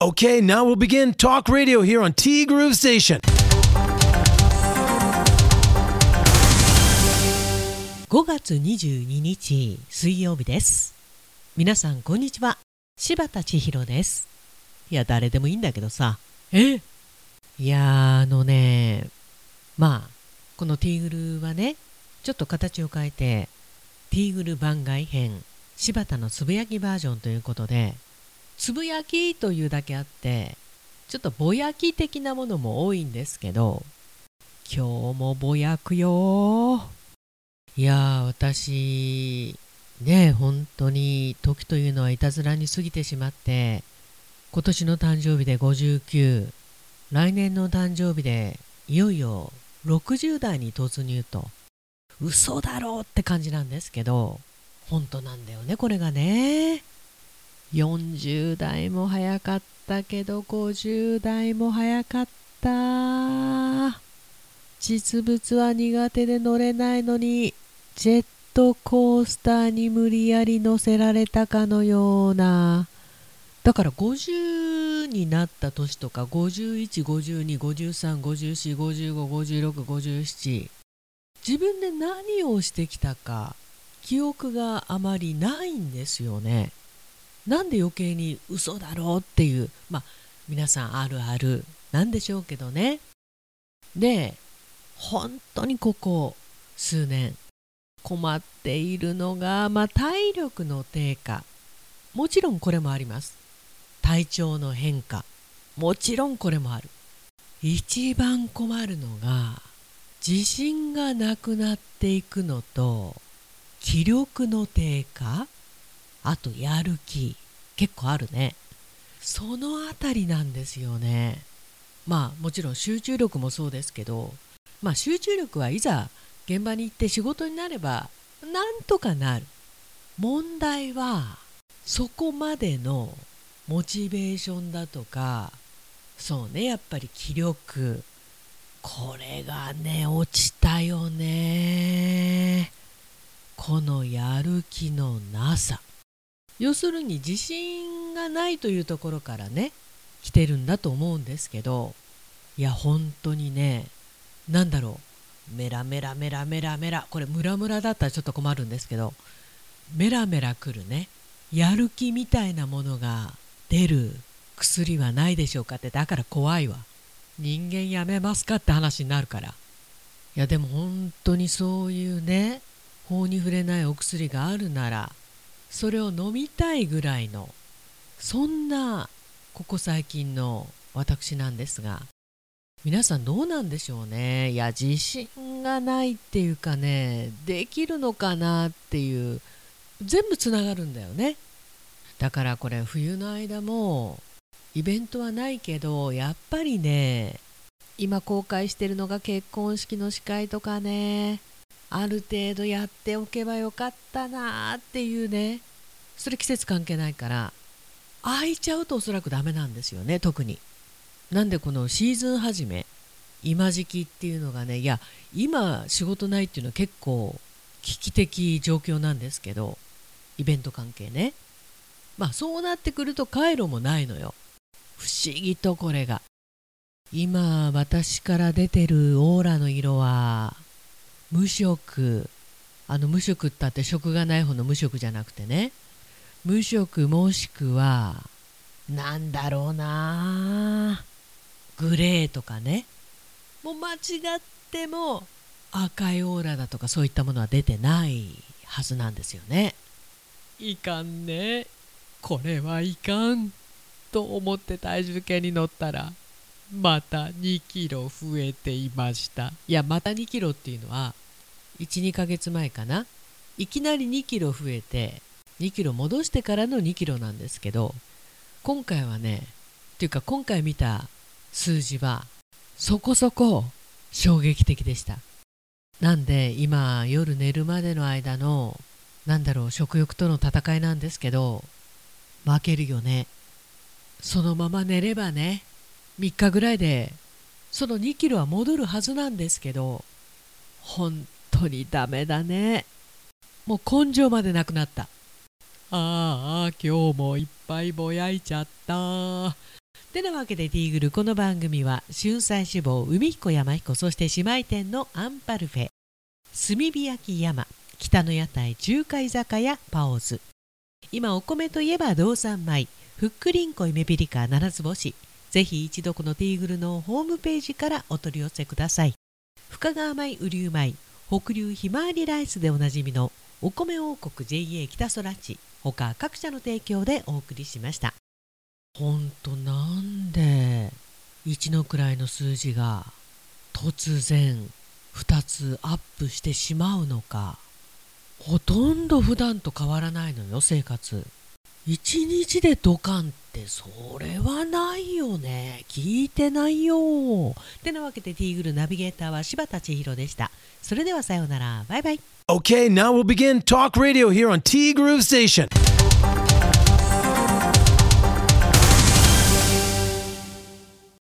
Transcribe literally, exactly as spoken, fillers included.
Okay, now we'll begin Talk Radio here on T Groove Station. ごがつにじゅうににち水曜日です。皆さんこんにちは。柴田千尋です。いや誰でもいいんだけどさ。えいやあのねまあこのティーグルはねちょっと形を変えてティーグル番外編柴田のつぶやきバージョンということで、つぶやきというだけあってちょっとぼやき的なものも多いんですけど、今日もぼやくよ。いやー私ね本当に時というのはいたずらに過ぎてしまって、今年の誕生日でごじゅうきゅう、来年の誕生日でいよいよろくじゅうだいに突入と、嘘だろうって感じなんですけど、本当なんだよねこれがね。よんじゅうだいも早かったけどごじゅうだいも早かった。実物は苦手で乗れないのにジェットコースターに無理やり乗せられたかのような。だからごじゅうになった年とかごじゅういち、ごじゅうに、ごじゅうさん、ごじゅうよん、ごじゅうご、ごじゅうろく、ごじゅうなな、自分で何をしてきたか記憶があまりないんですよね。なんで余計に嘘だろうっていう、まあ皆さんあるあるなんでしょうけどね。で本当にここ数年困っているのが、まあ体力の低下、もちろんこれもあります。体調の変化、もちろんこれもある。一番困るのが自信がなくなっていくのと、気力の低下、あとやる気結構あるね。そのあたりなんですよね。まあもちろん集中力もそうですけど、まあ集中力はいざ現場に行って仕事になればなんとかなる。問題はそこまでのモチベーションだとか、そうねやっぱり気力、これがね落ちたよね。このやる気のなさ、要するに自信がないというところからね来てるんだと思うんですけど、いや本当にね、なんだろう、メラメラメラメラメラ、これムラムラだったらちょっと困るんですけど、メラメラくるねやる気みたいなものが出る薬はないでしょうかって。だから怖いわ。人間やめますかって話になるから。いやでも本当にそういうね法に触れないお薬があるならそれを飲みたいぐらいの、そんなここ最近の私なんですが、皆さんどうなんでしょうね。いや自信がないっていうかね、できるのかなっていう、全部つながるんだよね。だからこれ冬の間もイベントはないけど、やっぱりね今公開してるのが結婚式の司会とかね、ある程度やっておけばよかったなっていうね。それ季節関係ないから空いちゃうとおそらくダメなんですよね。特になんでこのシーズン始め今時期っていうのがね、いや今仕事ないっていうのは結構危機的状況なんですけど、イベント関係ね、まあそうなってくると回路もないのよ。不思議とこれが今私から出てるオーラの色は無色、あの無色ったって色がない方の無色じゃなくてね、無色もしくはなんだろうな、グレーとかね、もう間違っても赤いオーラだとかそういったものは出てないはずなんですよね。いかんね、これはいかんと思って体重計に乗ったらまたにキロ増えていました。いやまたにキロっていうのはいち、にかげつまえかな、いきなりにキロ増えてにキロ戻してからのにキロなんですけど、今回はねっていうか今回見た数字はそこそこ衝撃的でした。なんで今夜寝るまでの間のなんだろう食欲との戦いなんですけど、負けるよね。そのまま寝ればねみっかぐらいでそのにキロは戻るはずなんですけど、本当にダメだね。もう根性までなくなった。ああ今日もいっぱいぼやいちゃった。 てなわけでティーグル、この番組は春菜志望海彦山彦、そして姉妹店のアンパルフェ、炭火焼き山、北の屋台中華居酒屋パオズ、今お米といえば道産米、ふっくりんこ夢ピリカ七つ星、ぜひ一度このティーグルのホームページからお取り寄せください。深川米雨竜米、北流ひまわりライスでおなじみのお米王国 ジェイエー 北空地、他各社の提供でお送りしました。ほんとなんでいちの位の数字が突然ふたつアップしてしまうのか。ほとんど普段と変わらないのよ、生活。いちにちでドカンってそれはないよね。聞いてないよ。てなわけでティーグルナビゲーターは柴田千尋でした。それではさようなら。バイバイ。 Okay, now we'll begin Talk Radio here on T Groove Station.